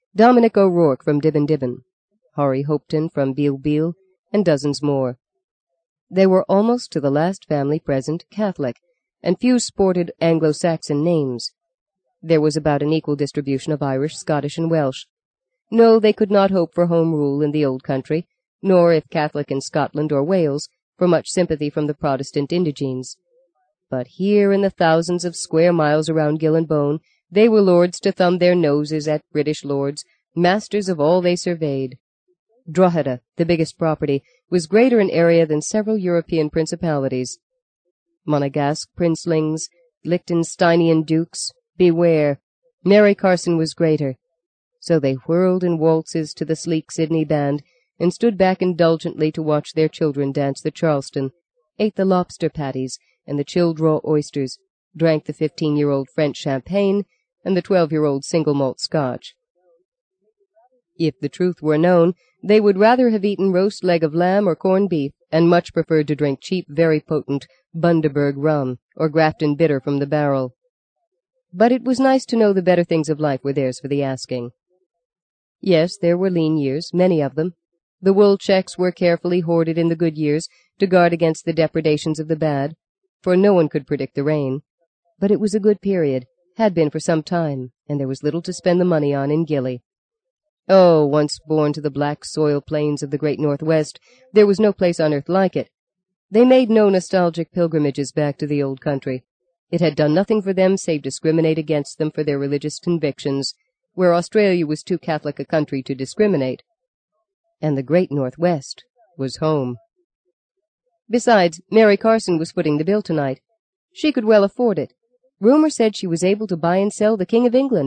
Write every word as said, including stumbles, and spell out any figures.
Dominic O'Rourke from Dibben Dibben, Horry Hopton from Beal Beal, and dozens more. They were almost to the last family present Catholic, and few sported Anglo-Saxon names. There was about an equal distribution of Irish, Scottish, and Welsh. No, they could not hope for home rule in the old country, nor, if Catholic in Scotland or Wales, for much sympathy from the Protestant indigenes. But here in the thousands of square miles around Gillinbone, they were lords to thumb their noses at British lords, masters of all they surveyed. Drogheda, the biggest property, was greater in area than several European principalities. Monegasque princelings, Liechtensteinian dukes, beware! Mary Carson was greater. So they whirled in waltzes to the sleek Sydney band, and stood back indulgently to watch their children dance the Charleston, ate the lobster patties and the chilled raw oysters, drank the fifteen-year-old French champagne and the twelve-year-old single-malt Scotch. If the truth were known, they would rather have eaten roast leg of lamb or corned beef, and much preferred to drink cheap, very potent Bundaberg rum or Grafton bitter from the barrel. But it was nice to know the better things of life were theirs for the asking. Yes, there were lean years, many of them. The wool checks were carefully hoarded in the good years to guard against the depredations of the bad, for no one could predict the rain. But it was a good period, had been for some time, and there was little to spend the money on in Gilly. Oh, once born to the black soil plains of the great Northwest, there was no place on earth like it. They made no nostalgic pilgrimages back to the old country. It had done nothing for them save discriminate against them for their religious convictions, where Australia was too Catholic a country to discriminate. And the great Northwest was home. Besides, Mary Carson was footing the bill tonight. She could well afford it. Rumor said she was able to buy and sell the King of England